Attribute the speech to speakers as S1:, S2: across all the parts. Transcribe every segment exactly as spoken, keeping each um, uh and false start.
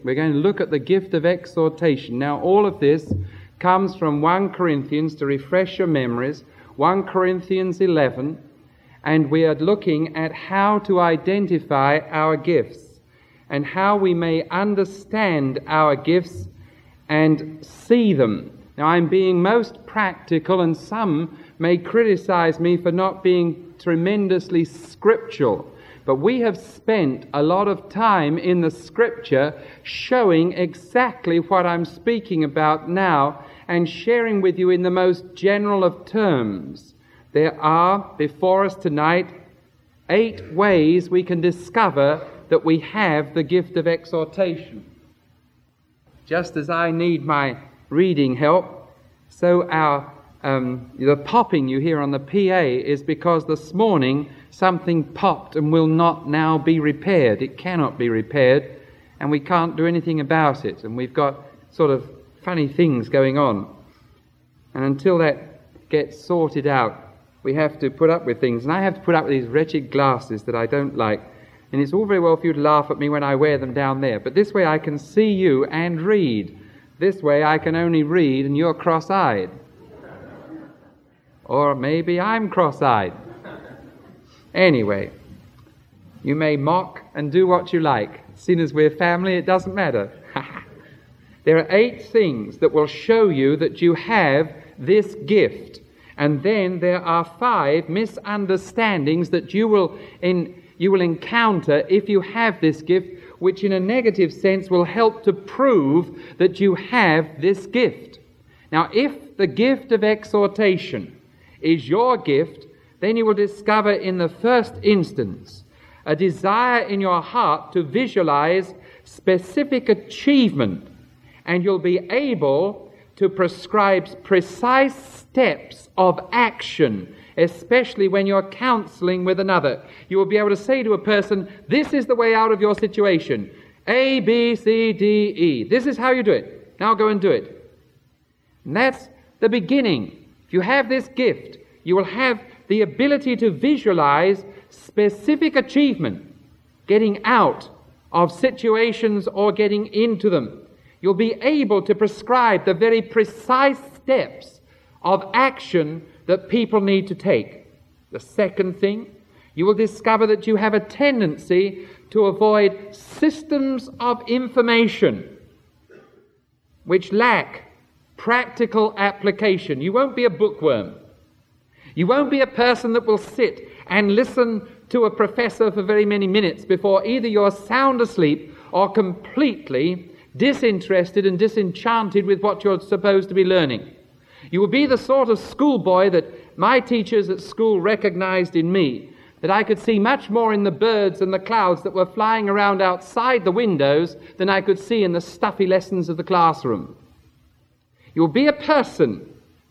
S1: We're going to look at the gift of exhortation. Now, all of this comes from First Corinthians, to refresh your memories, First Corinthians eleven, and we are looking at how to identify our gifts and how we may understand our gifts and see them. Now, I'm being most practical, and some may criticize me for not being tremendously scriptural. But we have spent a lot of time in the Scripture showing exactly what I'm speaking about now and sharing with you in the most general of terms. There are, before us tonight, eight ways we can discover that we have the gift of exhortation. Just as I need my reading help, so our um, the popping you hear on the P A is because this morning something popped and will not now be repaired. It cannot be repaired, and we can't do anything about it. And we've got sort of funny things going on. And until that gets sorted out, we have to put up with things. And I have to put up with these wretched glasses that I don't like. And it's all very well for you to laugh at me when I wear them down there. But this way I can see you and read. This way I can only read and you're cross-eyed. Or maybe I'm cross-eyed. Anyway, you may mock and do what you like. Seeing as we're family, it doesn't matter. There are eight things that will show you that you have this gift. And then there are five misunderstandings that you will in, you will encounter if you have this gift, which in a negative sense will help to prove that you have this gift. Now, if the gift of exhortation is your gift, then you will discover in the first instance a desire in your heart to visualize specific achievement, and you'll be able to prescribe precise steps of action, especially when you're counseling with another. You will be able to say to a person, this is the way out of your situation. A, B, C, D, E. This is how you do it. Now go and do it. And that's the beginning. If you have this gift, you will have the ability to visualize specific achievement, getting out of situations or getting into them. You'll be able to prescribe the very precise steps of action that people need to take. The second thing, you will discover that you have a tendency to avoid systems of information which lack practical application. You won't be a bookworm. You won't be a person that will sit and listen to a professor for very many minutes before either you're sound asleep or completely disinterested and disenchanted with what you're supposed to be learning. You will be the sort of schoolboy that my teachers at school recognized in me, that I could see much more in the birds and the clouds that were flying around outside the windows than I could see in the stuffy lessons of the classroom. You'll be a person,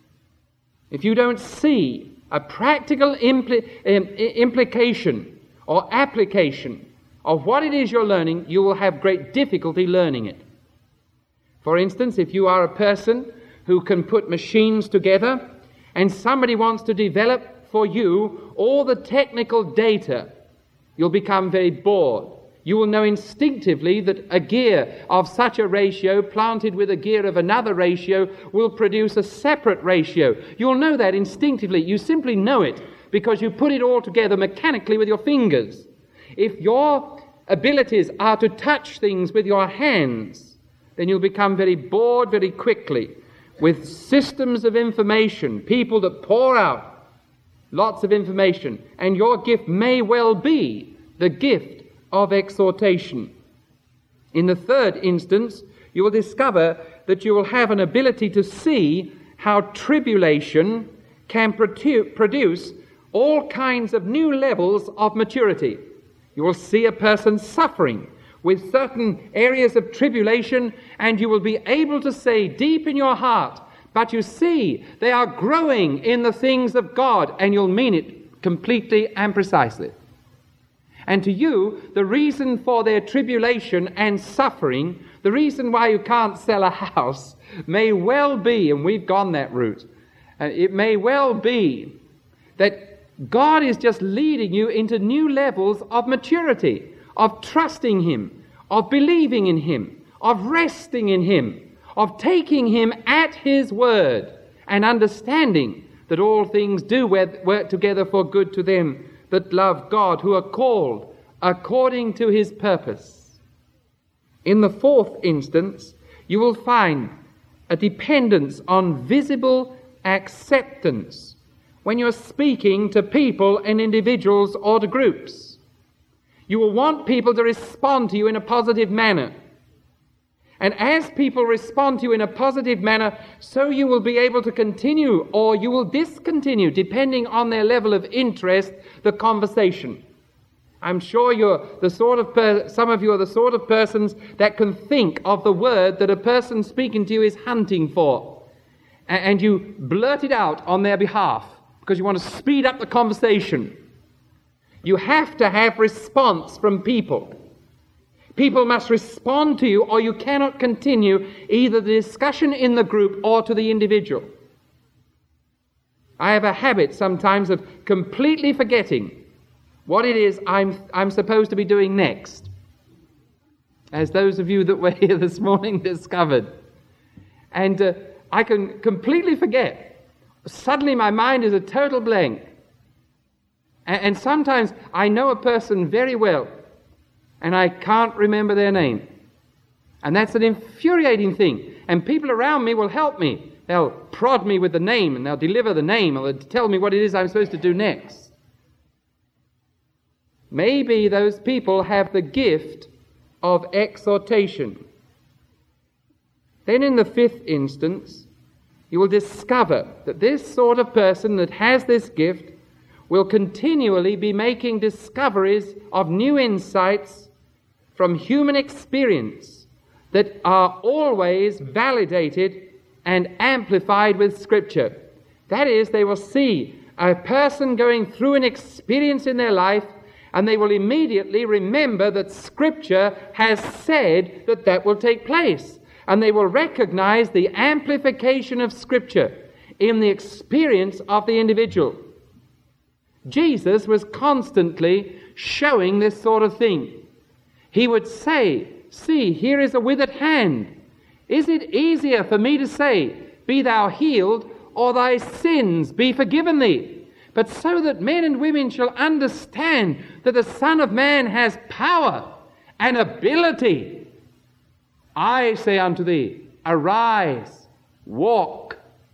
S1: if you don't see a practical impli- um, implication or application of what it is you're learning, you will have great difficulty learning it. For instance, if you are a person who can put machines together and somebody wants to develop for you all the technical data, you'll become very bored. You will know instinctively that a gear of such a ratio planted with a gear of another ratio will produce a separate ratio. You'll know that instinctively. You simply know it because you put it all together mechanically with your fingers. If your abilities are to touch things with your hands, then you'll become very bored very quickly with systems of information, people that pour out lots of information, and your gift may well be the gift of exhortation. In the third instance, you will discover that you will have an ability to see how tribulation can produ- produce all kinds of new levels of maturity. You will see a person suffering with certain areas of tribulation, and you will be able to say deep in your heart, but you see, they are growing in the things of God, and you'll mean it completely and precisely. And to you, the reason for their tribulation and suffering, the reason why you can't sell a house, may well be, and we've gone that route, uh, it may well be that God is just leading you into new levels of maturity, of trusting Him, of believing in Him, of resting in him, of taking him at his word, and understanding that all things do work together for good to them that love God, who are called according to his purpose. In the fourth instance, you will find a dependence on visible acceptance when you're speaking to people and individuals or to groups. You will want people to respond to you in a positive manner. And as people respond to you in a positive manner, so you will be able to continue or you will discontinue, depending on their level of interest, the conversation. I'm sure you're the sort of per- some of you are the sort of persons that can think of the word that a person speaking to you is hunting for. A- and you blurt it out on their behalf because you want to speed up the conversation. You have to have response from people. People must respond to you, or you cannot continue either the discussion in the group or to the individual. I have a habit sometimes of completely forgetting what it is I'm, I'm supposed to be doing next, as those of you that were here this morning discovered. And uh, I can completely forget. Suddenly my mind is a total blank. And, and sometimes I know a person very well, and I can't remember their name. And that's an infuriating thing. And people around me will help me. They'll prod me with the name, and they'll deliver the name, or they'll tell me what it is I'm supposed to do next. Maybe those people have the gift of exhortation. Then in the fifth instance, you will discover that this sort of person that has this gift will continually be making discoveries of new insights from human experience that are always validated and amplified with Scripture. That is, they will see a person going through an experience in their life, and they will immediately remember that Scripture has said that that will take place. And they will recognize the amplification of Scripture in the experience of the individual. Jesus was constantly showing this sort of thing. He would say, "See, here is a withered hand. Is it easier for me to say, 'Be thou healed,' or 'Thy sins be forgiven thee'? But so that men and women shall understand that the Son of Man has power and ability, I say unto thee, arise, walk.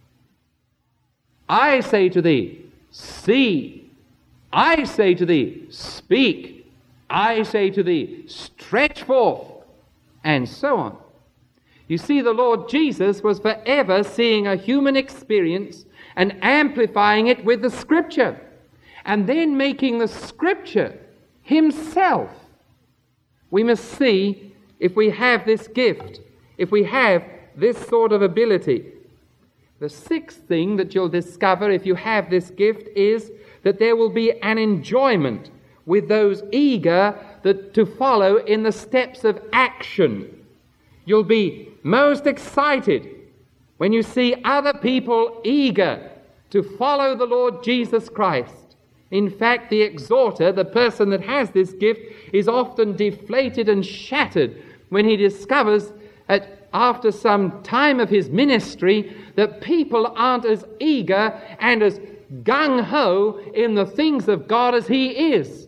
S1: I say to thee, see. I say to thee, speak. I say to thee, stretch forth," and so on. You see, the Lord Jesus was forever seeing a human experience and amplifying it with the Scripture, and then making the Scripture himself. We must see if we have this gift, if we have this sort of ability. The sixth thing that you'll discover if you have this gift is that there will be an enjoyment with those eager that, to follow in the steps of action. You'll be most excited when you see other people eager to follow the Lord Jesus Christ. In fact, the exhorter, the person that has this gift, is often deflated and shattered when he discovers that after some time of his ministry that people aren't as eager and as gung-ho in the things of God as he is.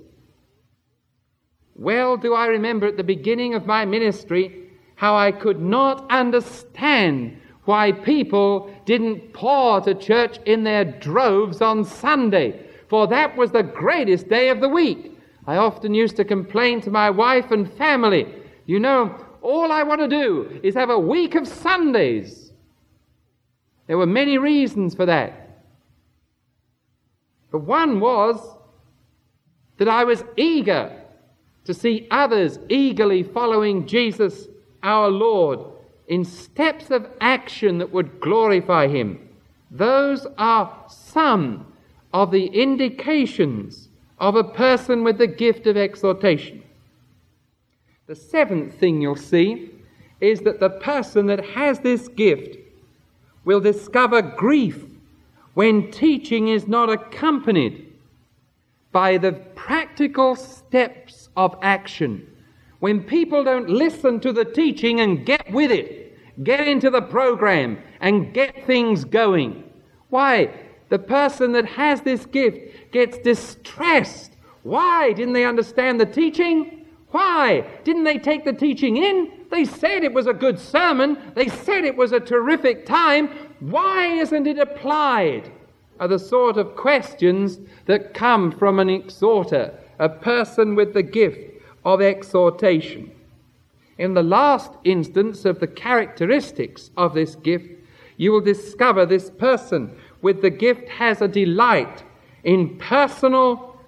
S1: Well do I remember at the beginning of my ministry how I could not understand why people didn't pour to church in their droves on Sunday, for that was the greatest day of the week. I often used to complain to my wife and family, you know, all I want to do is have a week of Sundays. There were many reasons for that. But one was that I was eager to see others eagerly following Jesus, our Lord, in steps of action that would glorify him. Those are some of the indications of a person with the gift of exhortation. The seventh thing you'll see is that the person that has this gift will discover grief when teaching is not accompanied by the practical steps of action When people don't listen to the teaching and get with it, get into the program and get things going, why? The person that has this gift gets distressed. Why? Didn't they understand the teaching? Why? Didn't they take the teaching in? They said it was a good sermon. They said it was a terrific time. Why isn't it applied? Are the sort of questions that come from an exhorter, a person with the gift of exhortation. In the last instance of the characteristics of this gift, you will discover this person with the gift has a delight in personal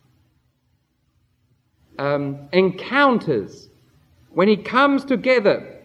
S1: um, encounters. When he comes together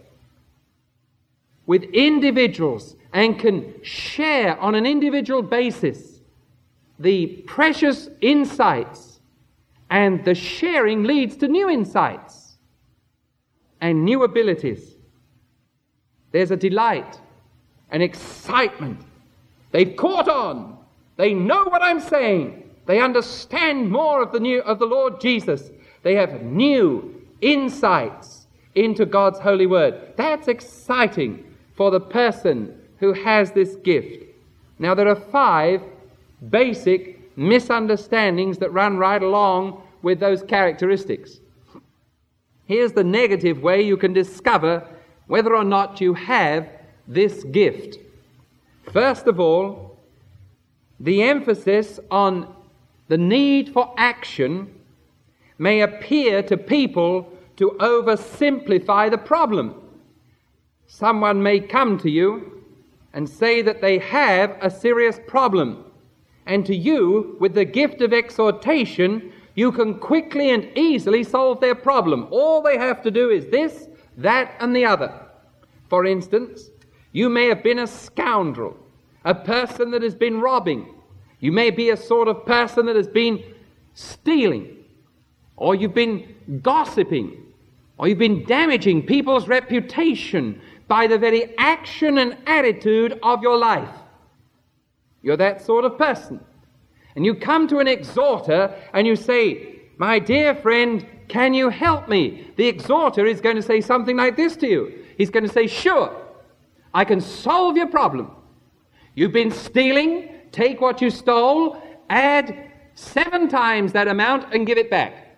S1: with individuals and can share on an individual basis the precious insights, and the sharing leads to new insights and new abilities. There's a delight, an excitement. They've caught on. They know what I'm saying. They understand more of the new of the Lord Jesus. They have new insights into God's holy word. That's exciting for the person who has this gift. Now, there are five basic misunderstandings that run right along with those characteristics. Here's the negative way you can discover whether or not you have this gift. First of all, the emphasis on the need for action may appear to people to oversimplify the problem. Someone may come to you and say that they have a serious problem, and to you, with the gift of exhortation, you can quickly and easily solve their problem. All they have to do is this, that, and the other. For instance, you may have been a scoundrel, a person that has been robbing. You may be a sort of person that has been stealing, or you've been gossiping, or you've been damaging people's reputation by the very action and attitude of your life. You're that sort of person. And you come to an exhorter and you say, "My dear friend, can you help me?" The exhorter is going to say something like this to you. He's going to say, "Sure, I can solve your problem. You've been stealing, take what you stole, add seven times that amount and give it back.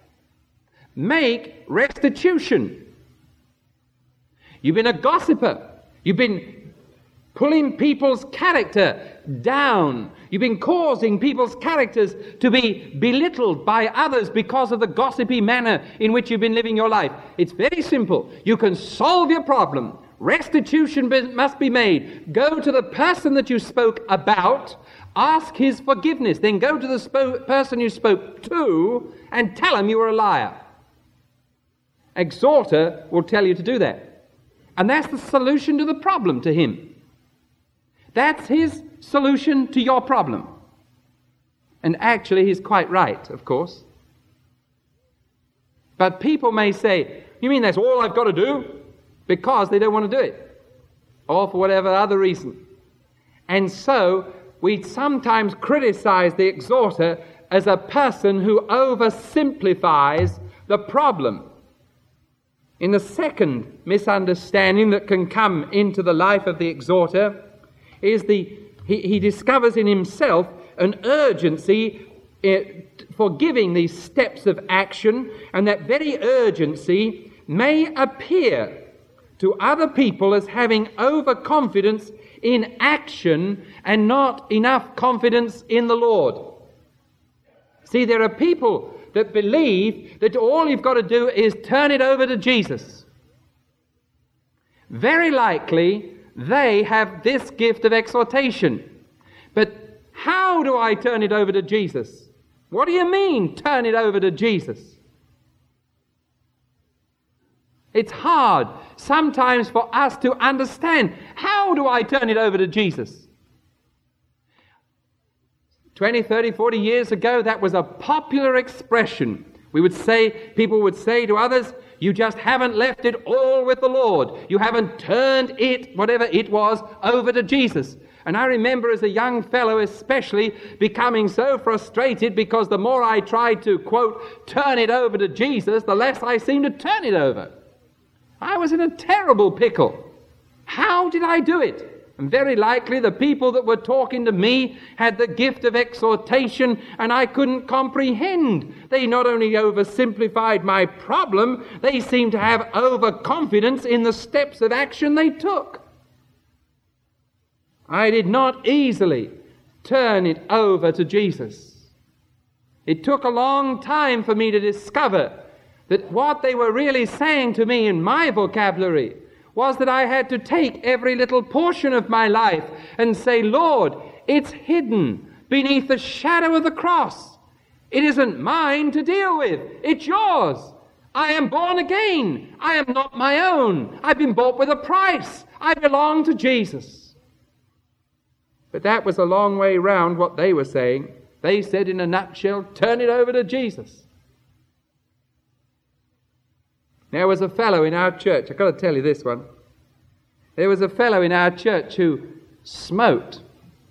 S1: Make restitution. You've been a gossiper. You've been pulling people's character down. You've been causing people's characters to be belittled by others because of the gossipy manner in which you've been living your life. It's very simple. You can solve your problem. Restitution must be made. Go to the person that you spoke about, ask his forgiveness, then go to the spo- person you spoke to and tell him you were a liar." Exhorter will tell you to do that. And that's the solution to the problem to him. That's his solution to your problem. And actually, he's quite right, of course. But people may say, "You mean that's all I've got to do?" Because they don't want to do it, or for whatever other reason. And so, we sometimes criticize the exhorter as a person who oversimplifies the problem. In the second misunderstanding that can come into the life of the exhorter is the he, he discovers in himself an urgency for giving these steps of action, and that very urgency may appear to other people as having overconfidence in action and not enough confidence in the Lord. See, there are people that believe that all you've got to do is turn it over to Jesus. Very likely, they have this gift of exhortation. But how do I turn it over to Jesus? What do you mean, turn it over to Jesus? It's hard sometimes for us to understand. How do I turn it over to Jesus? twenty, thirty, forty years ago, that was a popular expression. We would say, people would say to others, "You just haven't left it all with the Lord. You haven't turned it, whatever it was, over to Jesus." And I remember as a young fellow especially becoming so frustrated because the more I tried to, quote, turn it over to Jesus, the less I seemed to turn it over. I was in a terrible pickle. How did I do it? And very likely the people that were talking to me had the gift of exhortation, and I couldn't comprehend. They not only oversimplified my problem, they seemed to have overconfidence in the steps of action they took. I did not easily turn it over to Jesus. It took a long time for me to discover that what they were really saying to me in my vocabulary was that I had to take every little portion of my life and say, Lord, it's hidden beneath the shadow of the cross. It isn't mine to deal with. It's yours. I am born again. I am not my own. I've been bought with a price. I belong to Jesus. But that was a long way round what they were saying. They said in a nutshell, turn it over to Jesus. There was a fellow in our church, I've got to tell you this one. There was a fellow in our church who smoked.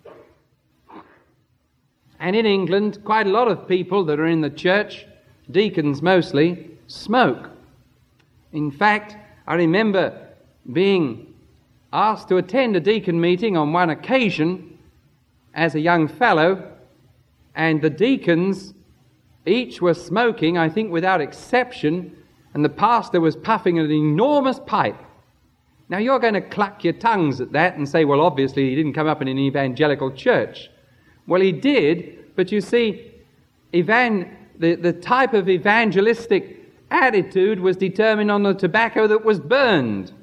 S1: And in England, quite a lot of people that are in the church, deacons mostly, smoke. In fact, I remember being asked to attend a deacon meeting on one occasion as a young fellow, and the deacons each were smoking, I think without exception, and the pastor was puffing an enormous pipe. Now you're going to cluck your tongues at that and say, well, obviously he didn't come up in an evangelical church. Well, he did, but you see, evan- the, the type of evangelistic attitude was determined on the tobacco that was burned.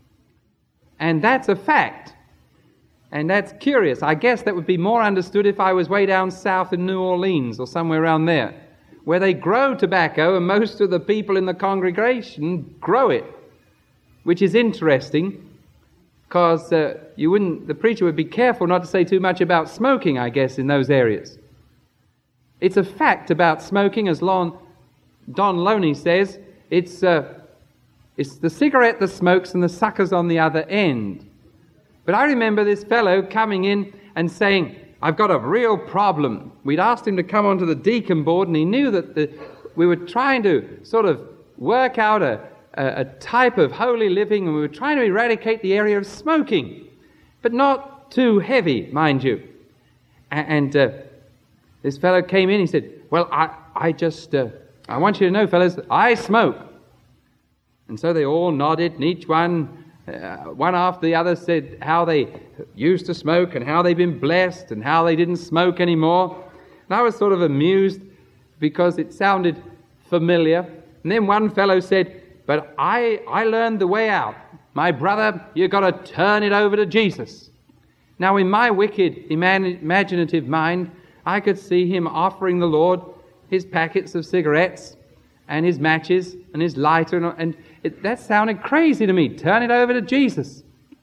S1: And that's a fact. And that's curious. I guess that would be more understood if I was way down south in New Orleans or somewhere around there, where they grow tobacco and most of the people in the congregation grow it, which is interesting because uh, you wouldn't, the preacher would be careful not to say too much about smoking, I guess, in those areas. It's a fact about smoking, as Lon, Don Loney says, it's, uh, it's the cigarette that smokes and the sucker's on the other end. But I remember this fellow coming in and saying, I've got a real problem. We'd asked him to come onto the deacon board, and he knew that the, we were trying to sort of work out a, a, a type of holy living, and we were trying to eradicate the area of smoking, but not too heavy, mind you. And, and uh, this fellow came in, he said, well, I, I just, uh, I want you to know, fellas, I smoke. And so they all nodded, and each one Uh, one after the other said how they used to smoke and how they've been blessed and how they didn't smoke anymore. And I was sort of amused because it sounded familiar. And then one fellow said, but I, I learned the way out. My brother, you've got to turn it over to Jesus. Now in my wicked iman- imaginative mind, I could see him offering the Lord his packets of cigarettes and his matches and his lighter, and, and it, that sounded crazy to me. Turn it over to Jesus.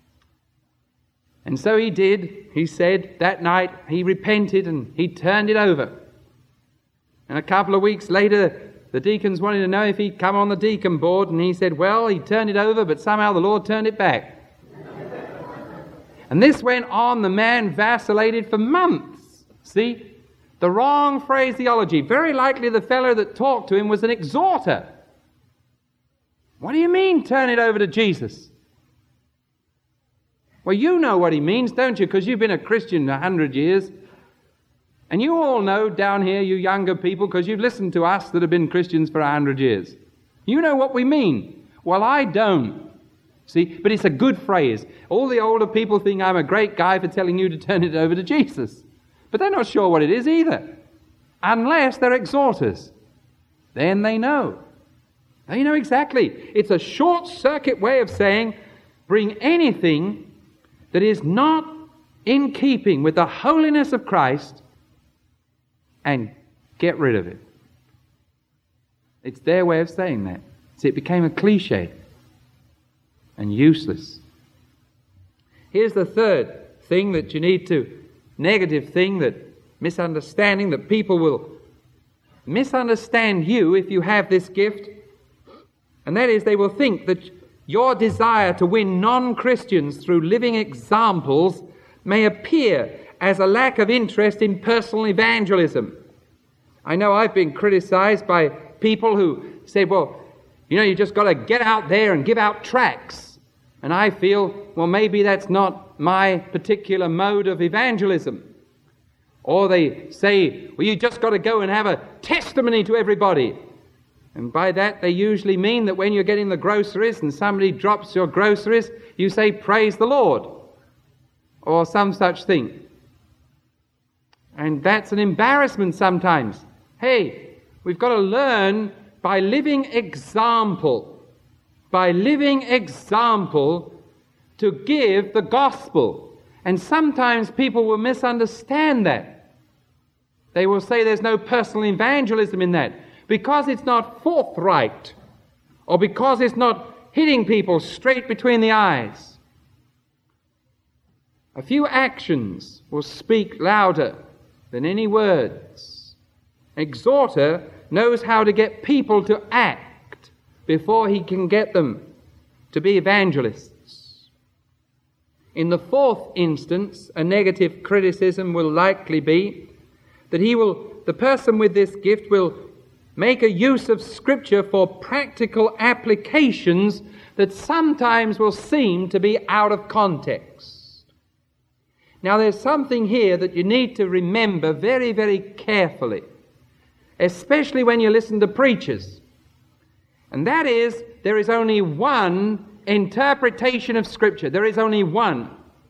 S1: And so he did. He said that night he repented and he turned it over. And a couple of weeks later, the deacons wanted to know if he'd come on the deacon board, and he said, well, he turned it over, but somehow the Lord turned it back. And this went on. The man vacillated for months. See? The wrong phraseology. Very likely the fellow that talked to him was an exhorter. What do you mean, turn it over to Jesus? Well, you know what he means, don't you? Because you've been a Christian a hundred years. And you all know down here, you younger people, because you've listened to us that have been Christians for a hundred years. You know what we mean. Well, I don't. See, but it's a good phrase. All the older people think I'm a great guy for telling you to turn it over to Jesus. But they're not sure what it is either. Unless they're exhorters. Then they know. They know exactly. It's a short-circuit way of saying, bring anything that is not in keeping with the holiness of Christ and get rid of it. It's their way of saying that. See, it became a cliche and useless. Here's the third thing that you need to negative thing, that misunderstanding, that people will misunderstand you if you have this gift, and that is they will think that your desire to win non-Christians through living examples may appear as a lack of interest in personal evangelism. I know I've been criticized by people who say, well, you know, you just got to get out there and give out tracts. And I feel, well, maybe that's not my particular mode of evangelism. Or they say, well, you just got to go and have a testimony to everybody. And by that they usually mean that when you're getting the groceries and somebody drops your groceries, you say, praise the Lord, or some such thing. And that's an embarrassment sometimes. Hey, we've got to learn by living example, by living example to give the gospel. And sometimes people will misunderstand that. They will say there's no personal evangelism in that because it's not forthright, or because it's not hitting people straight between the eyes. A few actions will speak louder than any words. Exhorter knows how to get people to act before he can get them to be evangelists. In the fourth instance, a negative criticism will likely be that he will, the person with this gift will make a use of Scripture for practical applications that sometimes will seem to be out of context. Now, there's something here that you need to remember very, very carefully, especially when you listen to preachers. And that is, there is only one interpretation of Scripture. There is only one.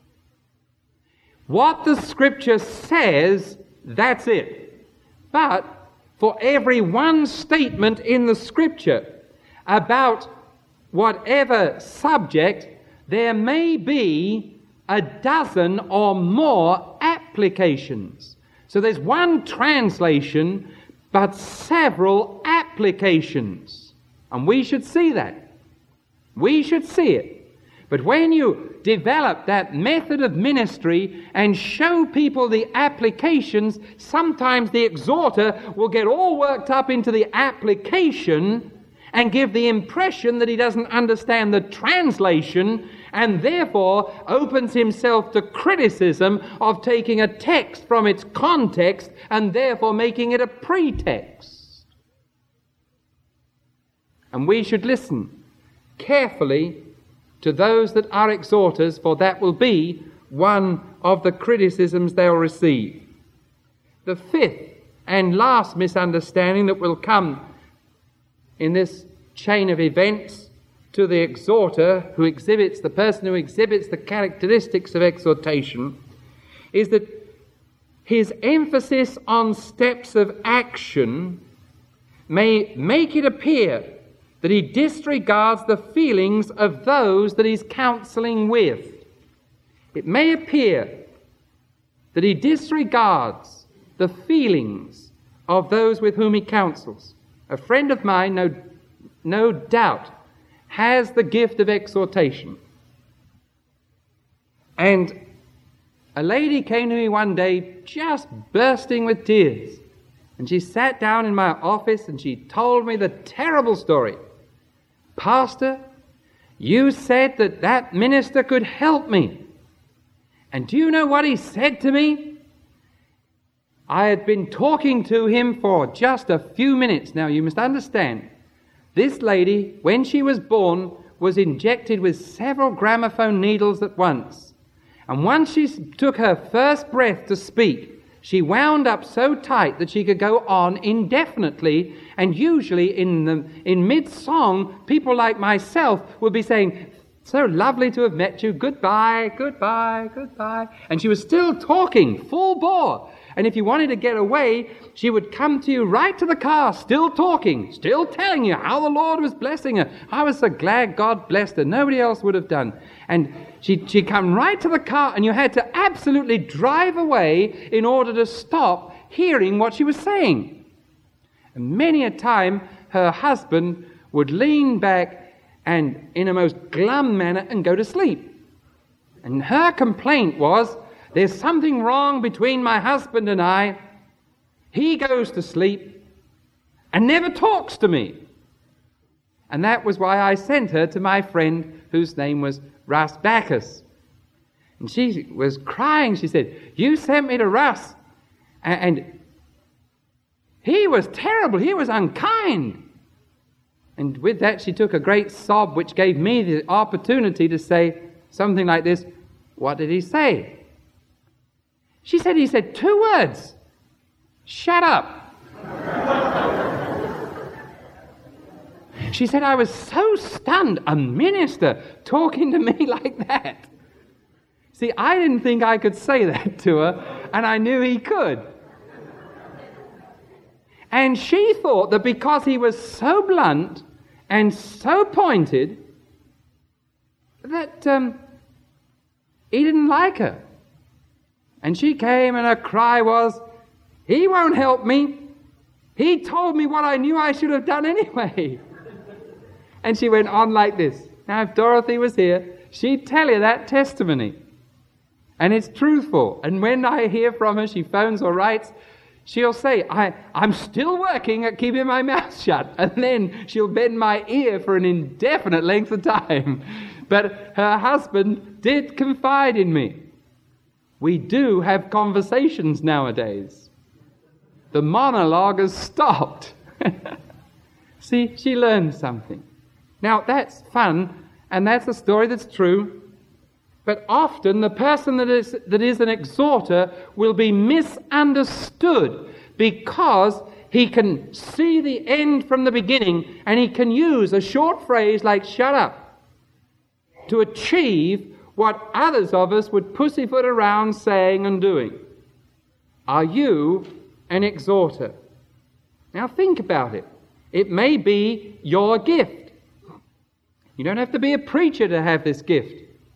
S1: What the Scripture says, that's it. But for every one statement in the Scripture about whatever subject, there may be a dozen or more applications. So there's one translation, but several applications. And we should see that. We should see it. But when you develop that method of ministry and show people the applications, sometimes the exhorter will get all worked up into the application and give the impression that he doesn't understand the translation, and therefore opens himself to criticism of taking a text from its context and therefore making it a pretext. And we should listen carefully to those that are exhorters, for that will be one of the criticisms they'll receive. The fifth and last misunderstanding that will come in this chain of events to the exhorter who exhibits, the person who exhibits the characteristics of exhortation, is that his emphasis on steps of action may make it appear that he disregards the feelings of those that he's counseling with. It may appear that he disregards the feelings of those with whom he counsels. A friend of mine, no, no doubt, has the gift of exhortation. And a lady came to me one day just bursting with tears. And she sat down in my office and she told me the terrible story. Pastor, you said that that minister could help me. And do you know what he said to me? I had been talking to him for just a few minutes. Now, you must understand, this lady, when she was born, was injected with several gramophone needles at once. And once she took her first breath to speak, she wound up so tight that she could go on indefinitely, and usually in the in mid-song, people like myself would be saying, so lovely to have met you, goodbye, goodbye, goodbye. And she was still talking, full bore. And if you wanted to get away, she would come to you right to the car, still talking, still telling you how the Lord was blessing her. I was so glad God blessed her. Nobody else would have done. And she, she'd come right to the car, and you had to absolutely drive away in order to stop hearing what she was saying. And many a time, her husband would lean back and, in a most glum manner, and go to sleep. And her complaint was, there's something wrong between my husband and I. He goes to sleep and never talks to me. And that was why I sent her to my friend whose name was Russ Backus. And she was crying. She said, "You sent me to Russ, and he was terrible. He was unkind." And with that, she took a great sob, which gave me the opportunity to say something like this: "What did he say?" She said, "He said two words. Shut up." She said, "I was so stunned, a minister talking to me like that." See, I didn't think I could say that to her, and I knew he could. And she thought that because he was so blunt and so pointed, that um, he didn't like her. And she came, and her cry was, "He won't help me. He told me what I knew I should have done anyway." And she went on like this. Now, if Dorothy was here, she'd tell you that testimony. And it's truthful. And when I hear from her, she phones or writes, she'll say, I, I'm still working at keeping my mouth shut. And then she'll bend my ear for an indefinite length of time. But her husband did confide in me. We do have conversations nowadays. The monologue has stopped. See, she learned something. Now, that's fun, and that's a story that's true. But often the person that is, that is an exhorter will be misunderstood because he can see the end from the beginning, and he can use a short phrase like "shut up" to achieve what others of us would pussyfoot around saying and doing. Are you an exhorter? Now think about it. It may be your gift. You don't have to be a preacher to have this gift.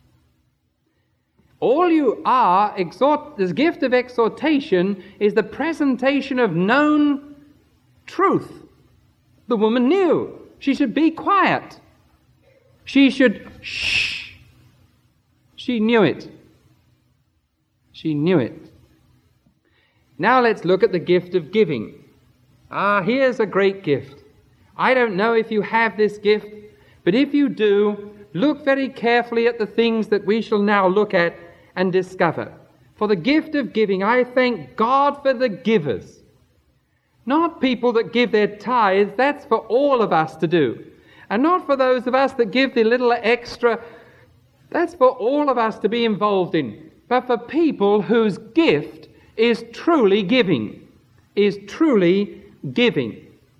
S1: All you are, exhort, this gift of exhortation is the presentation of known truth. The woman knew she should be quiet. She should shh. She knew it. She knew it. Now let's look at the gift of giving. Ah, here's a great gift. I don't know if you have this gift, but if you do, look very carefully at the things that we shall now look at and discover. For the gift of giving, I thank God for the givers. Not people that give their tithes, that's for all of us to do. And not for those of us that give the little extra, that's for all of us to be involved in. But for people whose gift is truly giving, is truly giving.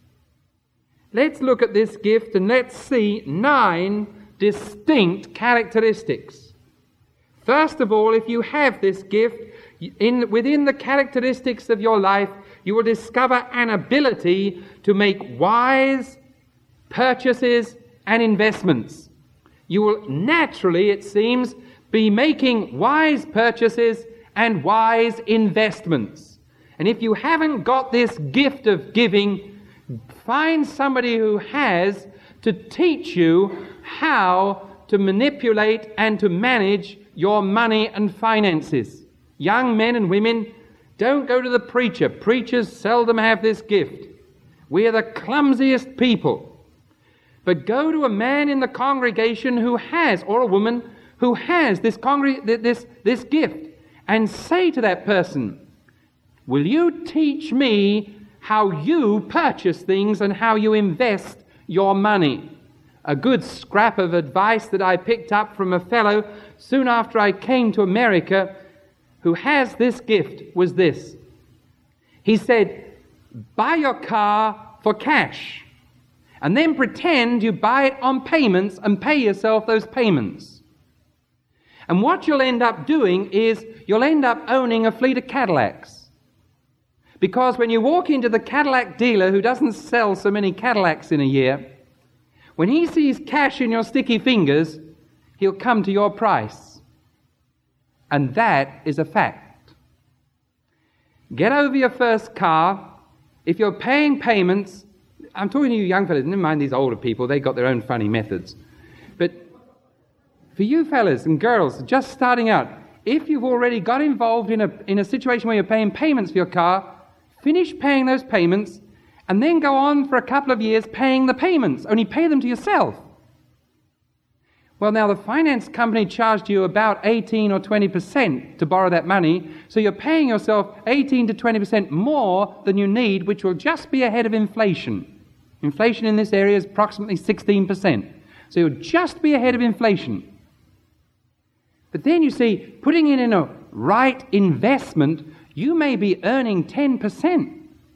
S1: Let's look at this gift and let's see nine distinct characteristics. First of all, if you have this gift, in, within the characteristics of your life, you will discover an ability to make wise purchases and investments. You will naturally, it seems, be making wise purchases and wise investments. And if you haven't got this gift of giving, find somebody who has to teach you how to manipulate and to manage your money and finances. Young men and women, don't go to the preacher. Preachers seldom have this gift. We are the clumsiest people. But go to a man in the congregation who has, or a woman who has this, congre- this, this gift, and say to that person, "Will you teach me how you purchase things and how you invest your money?" A good scrap of advice that I picked up from a fellow soon after I came to America who has this gift was this. He said, "Buy your car for cash and then pretend you buy it on payments and pay yourself those payments. And what you'll end up doing is you'll end up owning a fleet of Cadillacs. Because when you walk into the Cadillac dealer who doesn't sell so many Cadillacs in a year, when he sees cash in your sticky fingers, he'll come to your price. And that is a fact. Get over your first car. If you're paying payments, I'm talking to you young fellas, never mind these older people, they got their own funny methods. But for you fellas and girls just starting out, if you've already got involved in a, in a situation where you're paying payments for your car, finish paying those payments, and then go on for a couple of years paying the payments. Only pay them to yourself. Well, now the finance company charged you about eighteen or twenty percent to borrow that money, so you're paying yourself eighteen to twenty percent more than you need, which will just be ahead of inflation. Inflation in this area is approximately sixteen percent. So you'll just be ahead of inflation. But then you see, putting it in a right investment, you may be earning ten percent.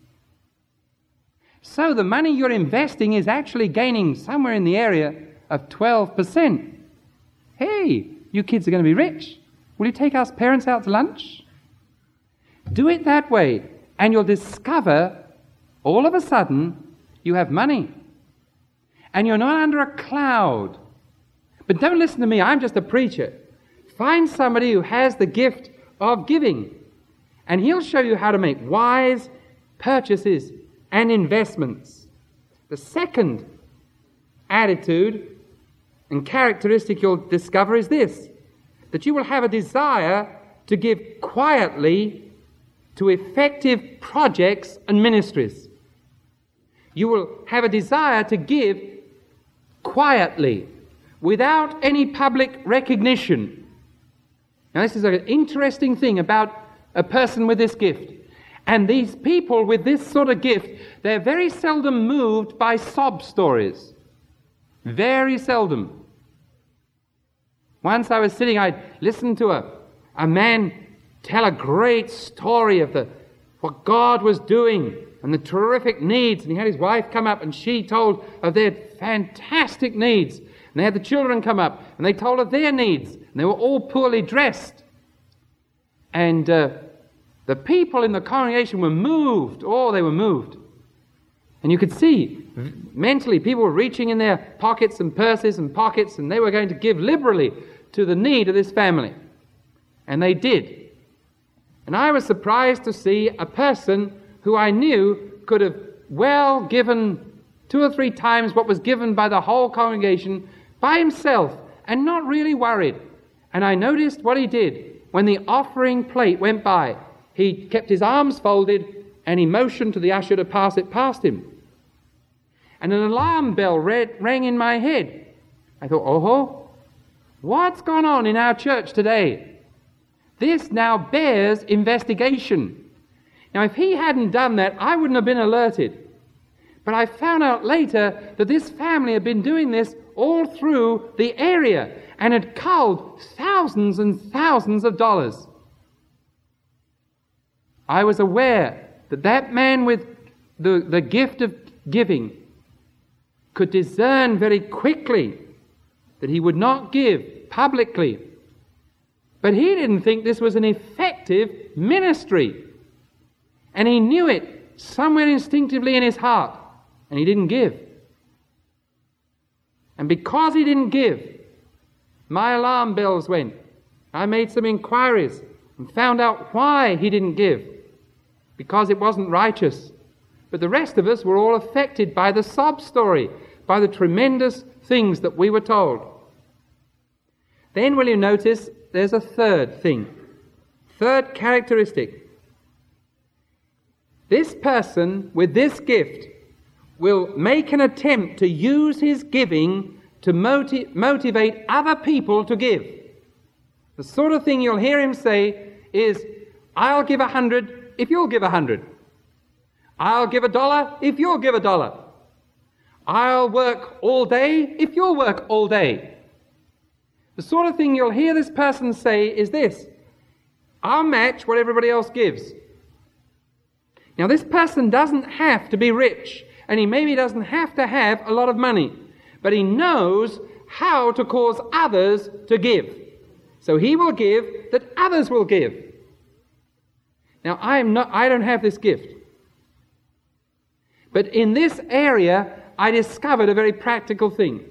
S1: So the money you're investing is actually gaining somewhere in the area of twelve percent. Hey, you kids are going to be rich. Will you take us parents out to lunch? Do it that way, and you'll discover all of a sudden you have money. And you're not under a cloud. But don't listen to me, I'm just a preacher. Find somebody who has the gift of giving, and he'll show you how to make wise purchases and investments. The second attitude and characteristic you'll discover is this, that you will have a desire to give quietly to effective projects and ministries. You will have a desire to give quietly, without any public recognition. Now, this is an interesting thing about a person with this gift. And these people with this sort of gift, they're very seldom moved by sob stories. Very seldom. Once I was sitting, I listened to a, a man tell a great story of the what God was doing and the terrific needs. And he had his wife come up and she told of their fantastic needs. And they had the children come up and they told of their needs. And they were all poorly dressed. And uh, the people in the congregation were moved. Oh, they were moved. And you could see mentally people were reaching in their pockets and purses and pockets, and they were going to give liberally to the need of this family. And they did. And I was surprised to see a person who I knew could have well given two or three times what was given by the whole congregation by himself and not really worried. And I noticed what he did when the offering plate went by. He kept his arms folded and he motioned to the usher to pass it past him. And an alarm bell read, rang in my head. I thought, oh, what's gone on in our church today? This now bears investigation. Now, if he hadn't done that, I wouldn't have been alerted. But I found out later that this family had been doing this all through the area and had culled thousands and thousands of dollars. I was aware that that man with the, the gift of giving could discern very quickly that he would not give publicly. But he didn't think this was an effective ministry. And he knew it somewhere instinctively in his heart. And he didn't give. And because he didn't give, my alarm bells went. I made some inquiries and found out why he didn't give. Because it wasn't righteous. But the rest of us were all affected by the sob story, by the tremendous things that we were told. Then will you notice there's a third thing. Third characteristic. This person with this gift will make an attempt to use his giving to moti- motivate other people to give. The sort of thing you'll hear him say is, I'll give a hundred if you'll give a hundred. I'll give a dollar if you'll give a dollar. I'll work all day if you'll work all day. The sort of thing you'll hear this person say is this, I'll match what everybody else gives. Now, this person doesn't have to be rich, and he maybe doesn't have to have a lot of money, but he knows how to cause others to give. So he will give that others will give. Now, I am not, I don't have this gift. But in this area, I discovered a very practical thing.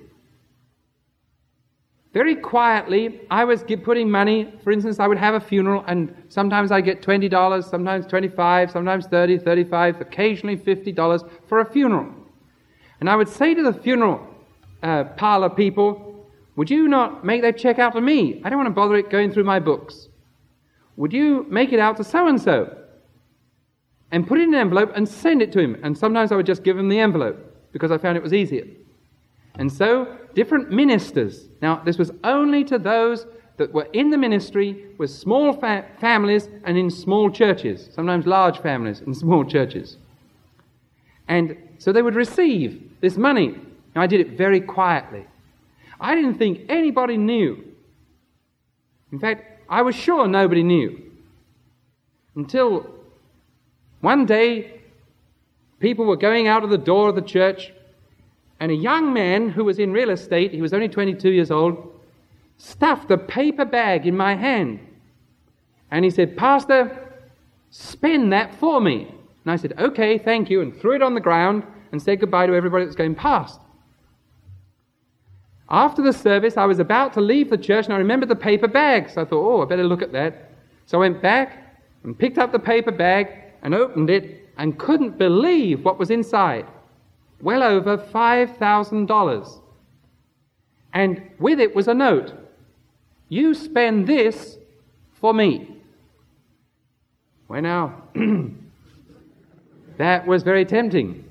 S1: Very quietly, I was putting money, for instance, I would have a funeral, and sometimes I get twenty dollars, sometimes twenty-five dollars, sometimes thirty dollars, thirty-five dollars, occasionally fifty dollars for a funeral. And I would say to the funeral uh, parlor people, would you not make that check out to me? I don't want to bother it going through my books. Would you make it out to so-and-so? And put it in an envelope and send it to him. And sometimes I would just give him the envelope, because I found it was easier. And so, different ministers. Now, this was only to those that were in the ministry with small fa- families and in small churches, sometimes large families in small churches. And so they would receive this money. Now, I did it very quietly. I didn't think anybody knew. In fact, I was sure nobody knew. Until one day, people were going out of the door of the church, and a young man who was in real estate, he was only twenty-two years old, stuffed a paper bag in my hand. And he said, "Pastor, spend that for me." And I said, "Okay, thank you," and threw it on the ground and said goodbye to everybody that was going past. After the service, I was about to leave the church, and I remembered the paper bag. So I thought, oh, I better look at that. So I went back and picked up the paper bag and opened it and couldn't believe what was inside. Well over five thousand dollars. And with it was a note. "You spend this for me." Well, now, that was very tempting.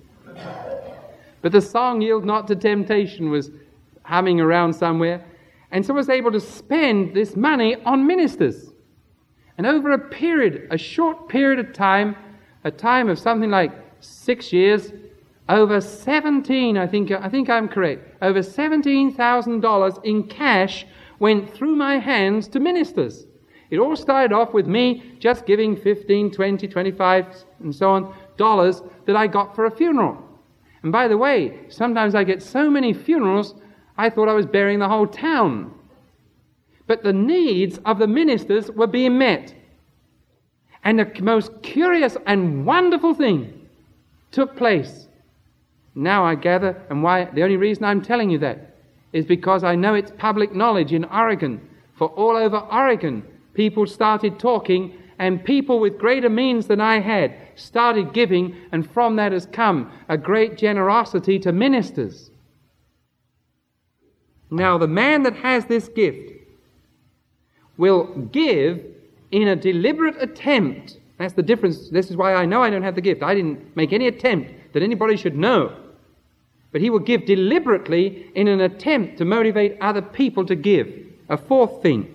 S1: But the song, "Yield Not to Temptation," was humming around somewhere. And so I was able to spend this money on ministers. And over a period, a short period of time, a time of something like six years, over seventeen, I think, I think I'm correct, over seventeen thousand dollars in cash went through my hands to ministers. It all started off with me just giving fifteen, twenty, twenty-five, and so on, dollars that I got for a funeral. And by the way, sometimes I get so many funerals, I thought I was burying the whole town. But the needs of the ministers were being met. And the most curious and wonderful thing took place. Now I gather, and why the only reason I'm telling you that is because I know it's public knowledge in Oregon. For all over Oregon, people started talking, and people with greater means than I had started giving, and from that has come a great generosity to ministers. Now, the man that has this gift will give in a deliberate attempt. That's the difference. This is why I know I don't have the gift. I didn't make any attempt that anybody should know. But he will give deliberately in an attempt to motivate other people to give. A fourth thing.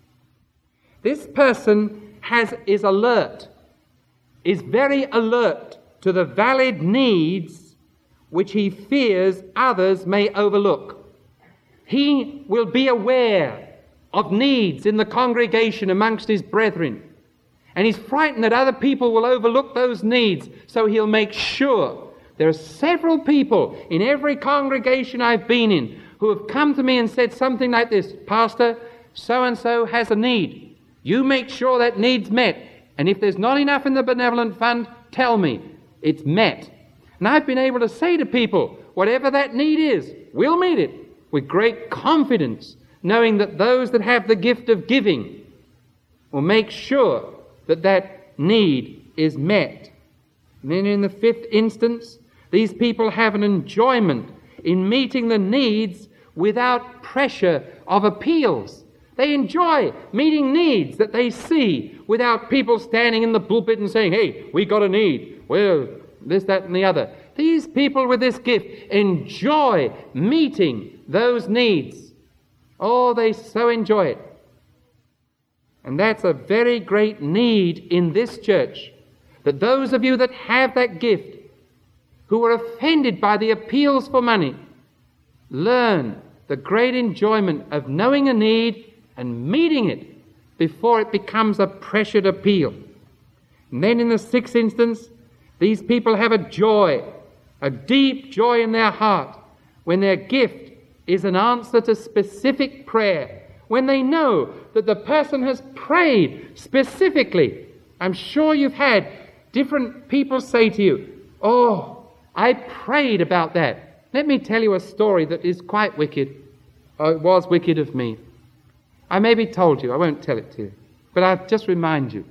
S1: This person has is alert, is very alert to the valid needs which he fears others may overlook. He will be aware of needs in the congregation amongst his brethren. And he's frightened that other people will overlook those needs, so he'll make sure. There are several people in every congregation I've been in who have come to me and said something like this: "Pastor, so-and-so has a need. You make sure that need's met. And if there's not enough in the benevolent fund, tell me. It's met." And I've been able to say to people, whatever that need is, we'll meet it with great confidence, knowing that those that have the gift of giving will make sure that that need is met. And then in the fifth instance, these people have an enjoyment in meeting the needs without pressure of appeals. They enjoy meeting needs that they see without people standing in the pulpit and saying, "Hey, we got a need. Well, this, that, and the other." These people with this gift enjoy meeting those needs. Oh, they so enjoy it. And that's a very great need in this church, that those of you that have that gift, who are offended by the appeals for money, learn the great enjoyment of knowing a need and meeting it before it becomes a pressured appeal. And then in the sixth instance, these people have a joy, a deep joy in their heart when their gift is an answer to specific prayer, when they know that the person has prayed specifically. I'm sure you've had different people say to you, "Oh, I prayed about that." Let me tell you a story that is quite wicked. Oh, it was wicked of me. I maybe told you, I won't tell it to you, but I'll just remind you.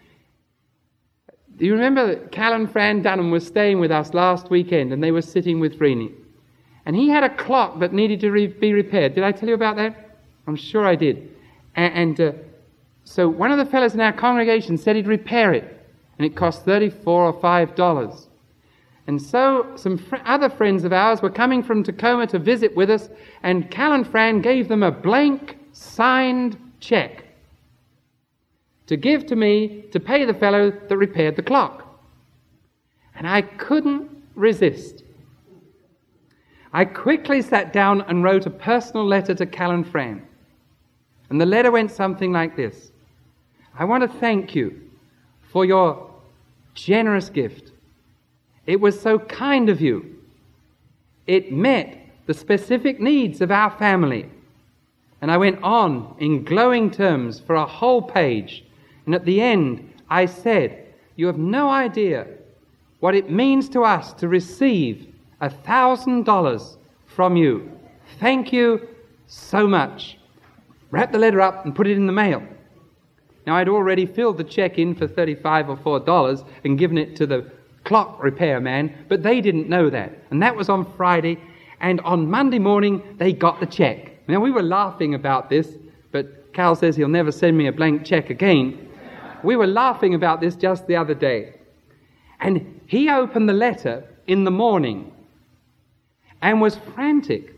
S1: Do you remember that Cal and Fran Dunham was staying with us last weekend, and they were sitting with Rini? And he had a clock that needed to re- be repaired. Did I tell you about that? I'm sure I did. And, and uh, so one of the fellows in our congregation said he'd repair it, and it cost thirty-four or five dollars. And so some fr- other friends of ours were coming from Tacoma to visit with us, and Cal and Fran gave them a blank signed check to give to me to pay the fellow that repaired the clock. And I couldn't resist. I quickly sat down and wrote a personal letter to Cal and Fran. And the letter went something like this. I want to thank you for your generous gift. It was so kind of you. It met the specific needs of our family. And I went on in glowing terms for a whole page. And at the end, I said, you have no idea what it means to us to receive a thousand dollars from you. Thank you so much. Wrapped the letter up and put it in the mail. Now, I'd already filled the check in for thirty-five or four dollars and given it to the clock repair man, but they didn't know that. And that was on Friday, and on Monday morning, they got the check. Now, we were laughing about this, but Cal says he'll never send me a blank check again. We were laughing about this just the other day. And he opened the letter in the morning and was frantic.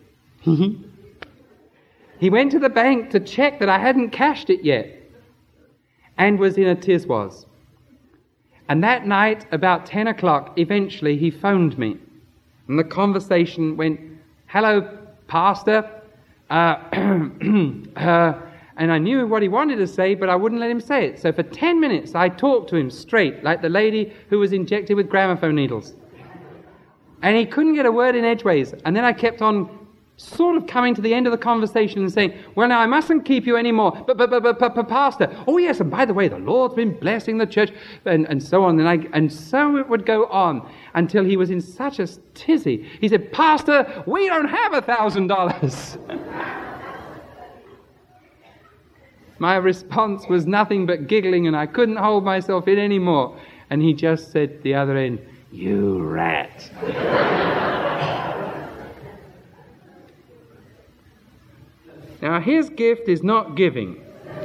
S1: He went to the bank to check that I hadn't cashed it yet and was in a tizwaz. And that night, about ten o'clock, eventually he phoned me. And the conversation went, hello, Pastor. Uh, uh, and I knew what he wanted to say, but I wouldn't let him say it. So for ten minutes, I talked to him straight, like the lady who was injected with gramophone needles. And he couldn't get a word in edgeways. And then I kept on sort of coming to the end of the conversation and saying, well, now I mustn't keep you anymore, but, but, but, but, but, but Pastor, oh yes, and by the way, the Lord's been blessing the church, and, and so on, and, I, and so it would go on until he was in such a tizzy. He said, Pastor, we don't have a thousand dollars. My response was nothing but giggling, and I couldn't hold myself in anymore. And he just said at the other end, you rat. Now, his gift is not giving.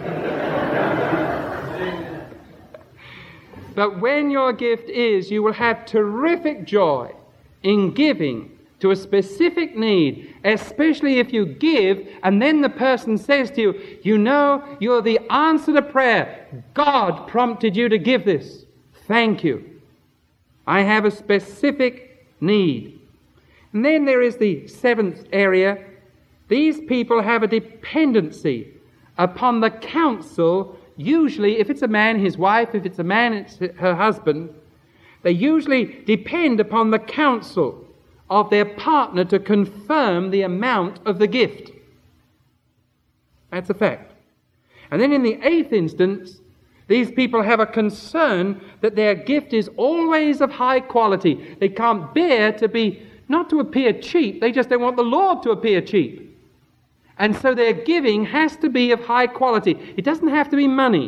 S1: But when your gift is, you will have terrific joy in giving to a specific need, especially if you give and then the person says to you, you know, you're the answer to prayer. God prompted you to give this. Thank you. I have a specific need. And then there is the seventh area. These people have a dependency upon the counsel, usually, if it's a man, his wife, if it's a man, it's her husband. They usually depend upon the counsel of their partner to confirm the amount of the gift. That's a fact. And then in the eighth instance, these people have a concern that their gift is always of high quality. They can't bear to be, not to appear cheap, they just don't want the Lord to appear cheap. And so their giving has to be of high quality. It doesn't have to be money.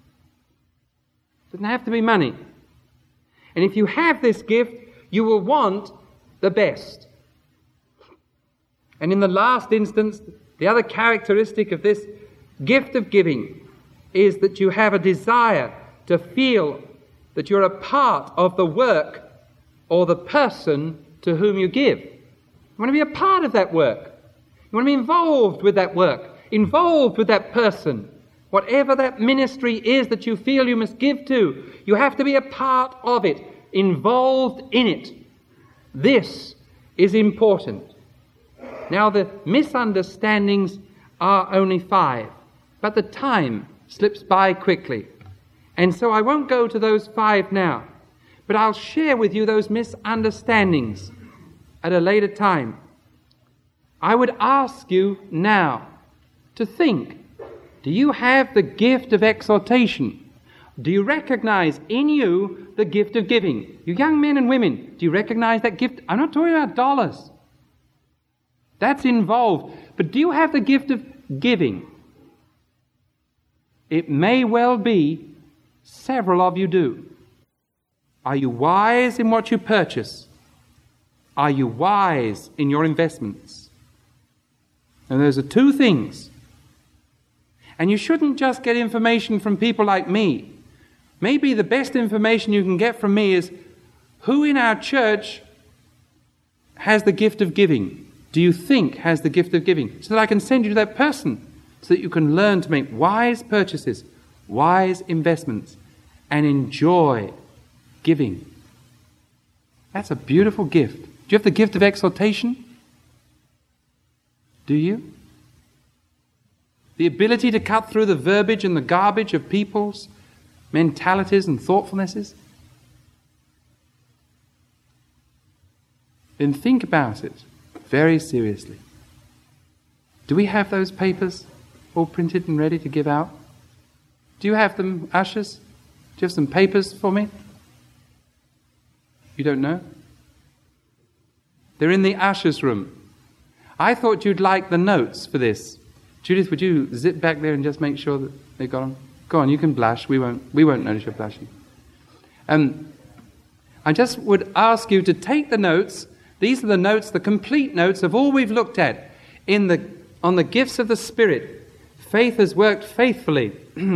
S1: It doesn't have to be money. And if you have this gift, you will want the best. And in the last instance, the other characteristic of this gift of giving is that you have a desire to feel that you're a part of the work or the person to whom you give. You want to be a part of that work. You want to be involved with that work, involved with that person. Whatever that ministry is that you feel you must give to, you have to be a part of it, involved in it. This is important. Now, the misunderstandings are only five, but the time slips by quickly. And so I won't go to those five now, but I'll share with you those misunderstandings at a later time. I would ask you now to think, do you have the gift of exhortation? Do you recognize in you the gift of giving? You young men and women, do you recognize that gift? I'm not talking about dollars. That's involved. But do you have the gift of giving? It may well be several of you do. Are you wise in what you purchase? Are you wise in your investments? And those are two things. And you shouldn't just get information from people like me. Maybe the best information you can get from me is Who in our church has the gift of giving? Do you think has the gift of giving? So that I can send you to that person, so that you can learn to make wise purchases, wise investments, and enjoy giving. That's a beautiful gift. Do you have the gift of exhortation? Do you? The ability to cut through the verbiage and the garbage of people's mentalities and thoughtfulnesses? Then think about it very seriously. Do we have those papers all printed and ready to give out? Do you have them, ushers? Do you have some papers for me? You don't know? They're in the ushers' room. I thought you'd like the notes for this. Judith, would you zip back there and just make sure that they got them? Go on, you can blush. We won't, we won't notice you're blushing. Um, I just would ask you to take the notes. These are the notes, the complete notes of all we've looked at in the on the gifts of the Spirit. Faith has worked faithfully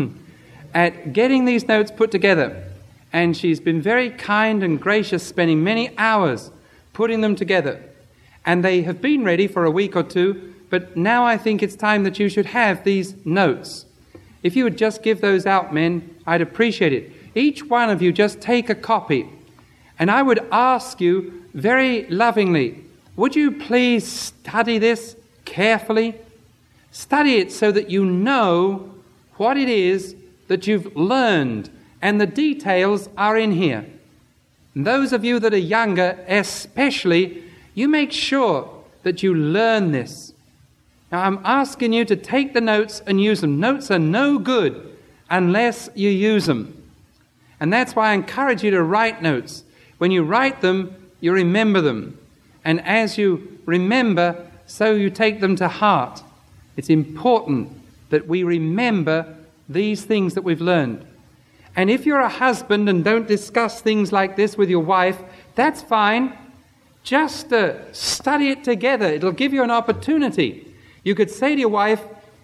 S1: at getting these notes put together. And she's been very kind and gracious, spending many hours putting them together. And they have been ready for a week or two, but now I think it's time that you should have these notes. If you would just give those out, men, I'd appreciate it. Each one of you just take a copy. And I would ask you very lovingly, would you please study this carefully? Study it so that you know what it is that you've learned, and the details are in here. And those of you that are younger, especially, you make sure that you learn this. Now, I'm asking you to take the notes and use them. Notes are no good unless you use them. And that's why I encourage you to write notes. When you write them, you remember them. And as you remember, so you take them to heart. It's important that we remember these things that we've learned. And if you're a husband and don't discuss things like this with your wife, that's fine. Just uh, study it together. It'll give you an opportunity. You could say to your wife,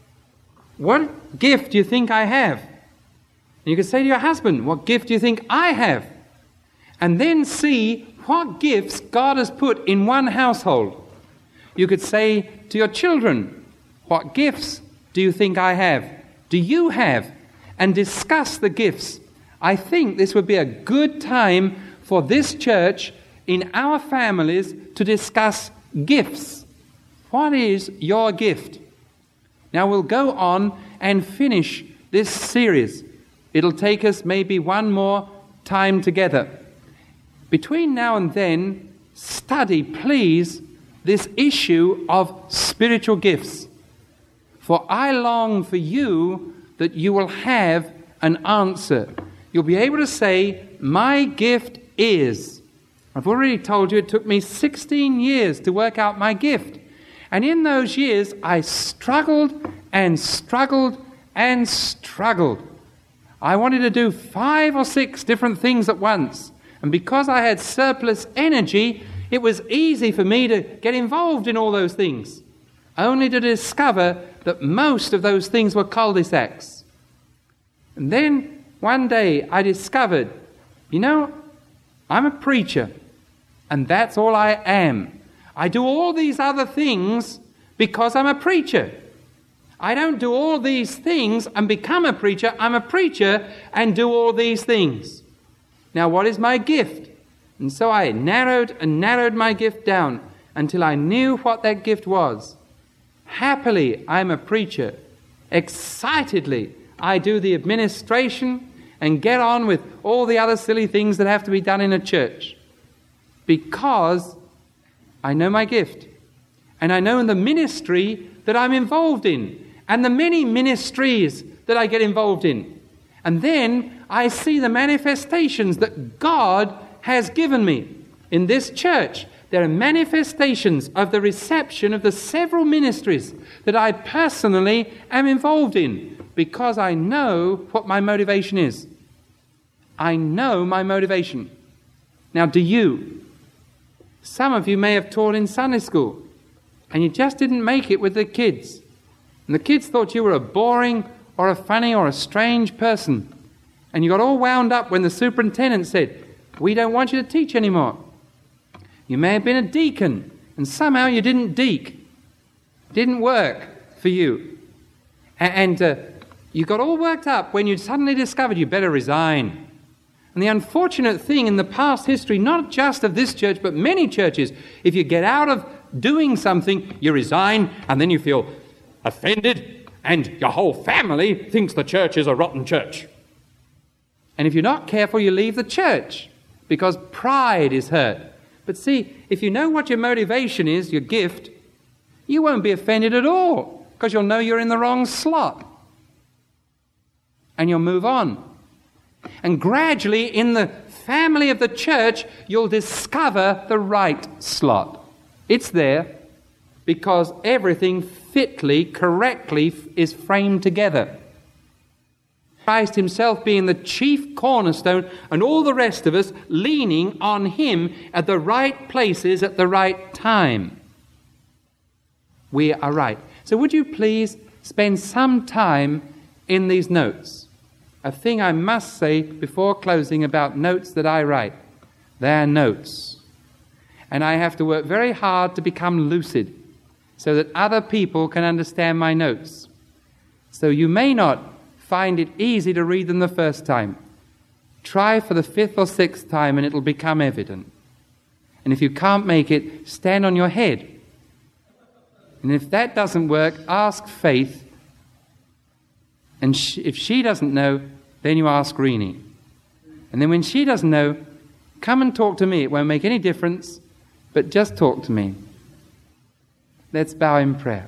S1: what gift do you think I have? And you could say to your husband, what gift do you think I have? And then see what gifts God has put in one household. You could say to your children, what gifts do you think I have? Do you have? And discuss the gifts. I think this would be a good time for this church in our families to discuss gifts. What is your gift? Now we'll go on and finish this series. It'll take us maybe one more time together. Between now and then, study, please, this issue of spiritual gifts. For I long for you that you will have an answer. You'll be able to say, my gift is. I've already told you it took me sixteen years to work out my gift. And in those years, I struggled and struggled and struggled. I wanted to do five or six different things at once. And because I had surplus energy, it was easy for me to get involved in all those things, only to discover that most of those things were cul-de-sacs. And then one day I discovered, you know, I'm a preacher, and that's all I am. I do all these other things because I'm a preacher. I don't do all these things and become a preacher. I'm a preacher and do all these things. Now, what is my gift? And so I narrowed and narrowed my gift down until I knew what that gift was. Happily, I'm a preacher. Excitedly, I do the administration and get on with all the other silly things that have to be done in a church. Because I know my gift. And I know the ministry that I'm involved in. And the many ministries that I get involved in. And then I see the manifestations that God has given me. In this church, there are manifestations of the reception of the several ministries that I personally am involved in because I know what my motivation is. I know my motivation. Now, do you? Some of you may have taught in Sunday school and you just didn't make it with the kids. And the kids thought you were a boring or a funny or a strange person. And you got all wound up when the superintendent said, We don't want you to teach anymore. You may have been a deacon, and somehow you didn't deak. Didn't work for you. And uh, you got all worked up when you suddenly discovered you better resign. And the unfortunate thing in the past history, not just of this church, but many churches, if you get out of doing something, you resign, and then you feel offended, and your whole family thinks the church is a rotten church. And if you're not careful, you leave the church, because pride is hurt. But see, if you know what your motivation is, your gift, you won't be offended at all, because you'll know you're in the wrong slot. And you'll move on. And gradually, in the family of the church, you'll discover the right slot. It's there because everything fitly, correctly is framed together. Christ himself being the chief cornerstone and all the rest of us leaning on him at the right places at the right time. We are right. So would you please spend some time in these notes? A thing I must say before closing about notes that I write. They're notes. And I have to work very hard to become lucid so that other people can understand my notes. So you may not find it easy to read them the first time. Try for the fifth or sixth time and it'll become evident. And if you can't make it, stand on your head. And if that doesn't work, ask Faith. And sh- if she doesn't know, then you ask Renee. And then when she doesn't know, come and talk to me. It won't make any difference, but just talk to me. Let's bow in prayer.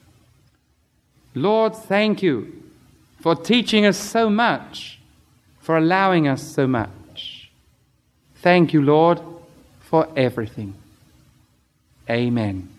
S1: Lord, thank you for teaching us so much, for allowing us so much. Thank you, Lord, for everything. Amen.